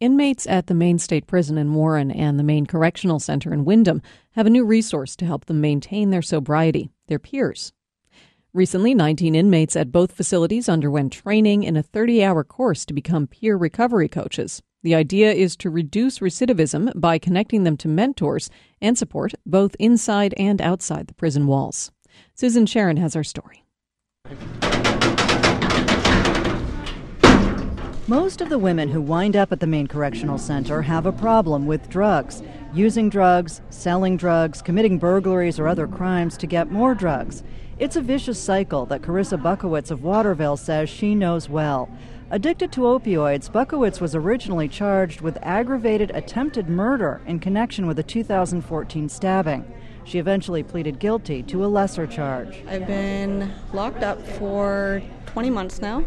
Inmates at the Maine State Prison in Warren and the Maine Correctional Center in Windham have a new resource to help them maintain their sobriety, their peers. Recently, 19 inmates at both facilities underwent training in a 30-hour course to become peer recovery coaches. The idea is to reduce recidivism by connecting them to mentors and support both inside and outside the prison walls. Susan Sharon has our story. Most of the women who wind up at the Maine Correctional Center have a problem with drugs, using drugs, selling drugs, committing burglaries or other crimes to get more drugs. It's a vicious cycle that Carissa Buckowitz of Waterville says she knows well. Addicted to opioids, Buckowitz was originally charged with aggravated attempted murder in connection with a 2014 stabbing. She eventually pleaded guilty to a lesser charge. I've been locked up for 20 months now.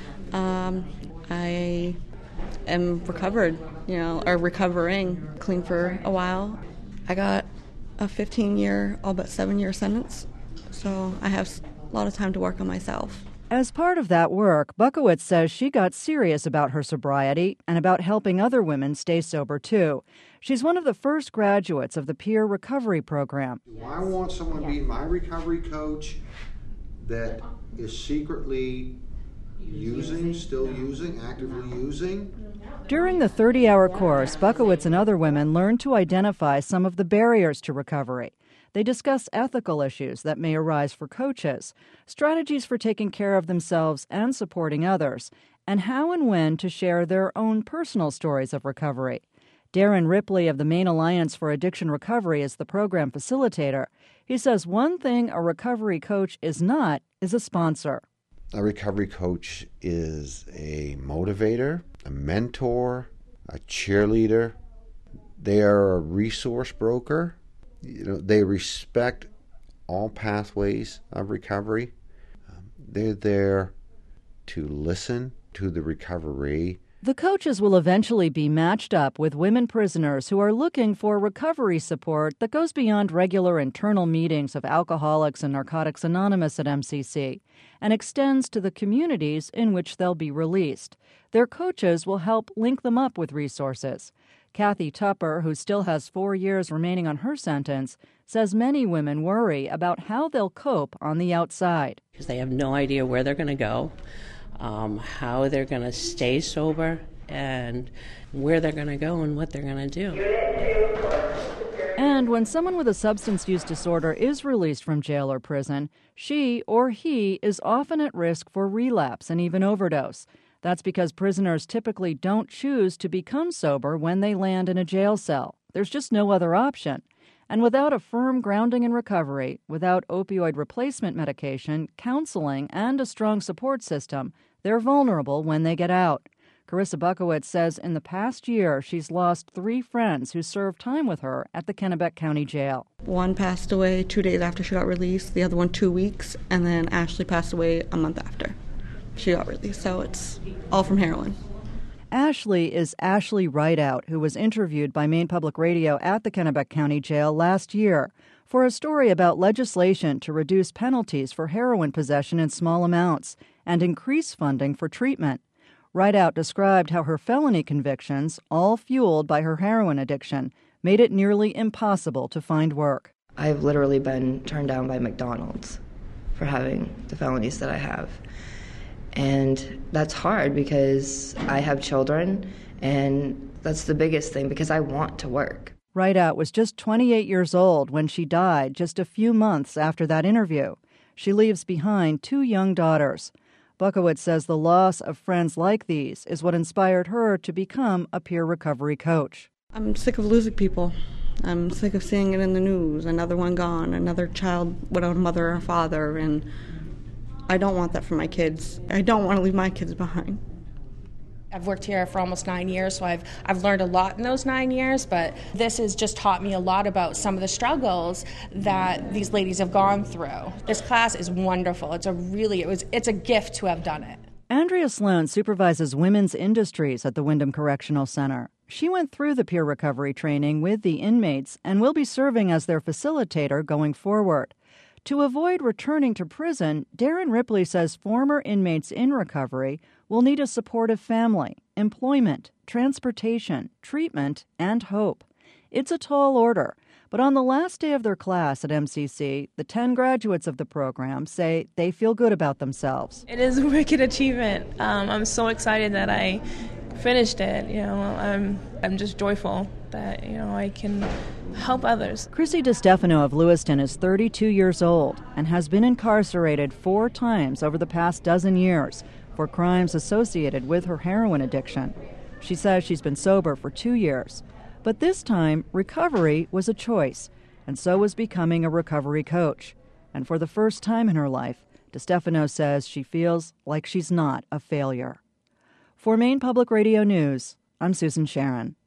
I am recovered, or recovering, clean for a while. I got a 15-year, all but 7-year sentence, so I have a lot of time to work on myself. As part of that work, Buckowitz says she got serious about her sobriety and about helping other women stay sober, too. She's one of the first graduates of the peer recovery program. I want someone to be my recovery coach that is secretly actively using. During the 30-hour course, Buckowitz and other women learned to identify some of the barriers to recovery. They discuss ethical issues that may arise for coaches, strategies for taking care of themselves and supporting others, and how and when to share their own personal stories of recovery. Darren Ripley of the Maine Alliance for Addiction Recovery is the program facilitator. He says one thing a recovery coach is not is a sponsor. A recovery coach is a motivator, a mentor, a cheerleader. They are a resource broker. They respect all pathways of recovery. They're there to listen to the recovery. The coaches will eventually be matched up with women prisoners who are looking for recovery support that goes beyond regular internal meetings of Alcoholics and Narcotics Anonymous at MCC and extends to the communities in which they'll be released. Their coaches will help link them up with resources. Kathy Tupper, who still has 4 years remaining on her sentence, says many women worry about how they'll cope on the outside. Because they have no idea where they're going to go, how they're going to stay sober, and where they're going to go and what they're going to do. And when someone with a substance use disorder is released from jail or prison, she or he is often at risk for relapse and even overdose. That's because prisoners typically don't choose to become sober when they land in a jail cell. There's just no other option. And without a firm grounding in recovery, without opioid replacement medication, counseling, and a strong support system, they're vulnerable when they get out. Carissa Buckowitz says in the past year she's lost 3 friends who served time with her at the Kennebec County Jail. One passed away 2 days after she got released, the other one 2 weeks, and then Ashley passed away a month after she got released, so it's all from heroin. Ashley is Ashley Rideout, who was interviewed by Maine Public Radio at the Kennebec County Jail last year for a story about legislation to reduce penalties for heroin possession in small amounts and increase funding for treatment. Rideout described how her felony convictions, all fueled by her heroin addiction, made it nearly impossible to find work. I've literally been turned down by McDonald's for having the felonies that I have. And that's hard because I have children, and that's the biggest thing, because I want to work. Rideout was just 28 years old when she died just a few months after that interview. She leaves behind 2 young daughters. Buckowitz says the loss of friends like these is what inspired her to become a peer recovery coach. I'm sick of losing people. I'm sick of seeing it in the news. Another one gone, another child without a mother or father, and I don't want that for my kids. I don't want to leave my kids behind. I've worked here for almost 9 years, so I've learned a lot in those 9 years, but this has just taught me a lot about some of the struggles that these ladies have gone through. This class is wonderful. It's a gift to have done it. Andrea Sloan supervises women's industries at the Windham Correctional Center. She went through the peer recovery training with the inmates and will be serving as their facilitator going forward. To avoid returning to prison, Darren Ripley says former inmates in recovery will need a supportive family, employment, transportation, treatment, and hope. It's a tall order, but on the last day of their class at MCC, the 10 graduates of the program say they feel good about themselves. It is a wicked achievement. I'm so excited that I finished it. I'm just joyful that I can help others. Chrissy DiStefano of Lewiston is 32 years old and has been incarcerated 4 times over the past dozen years for crimes associated with her heroin addiction. She says she's been sober for 2 years. But this time, recovery was a choice, and so was becoming a recovery coach. And for the first time in her life, DiStefano says she feels like she's not a failure. For Maine Public Radio News, I'm Susan Sharon.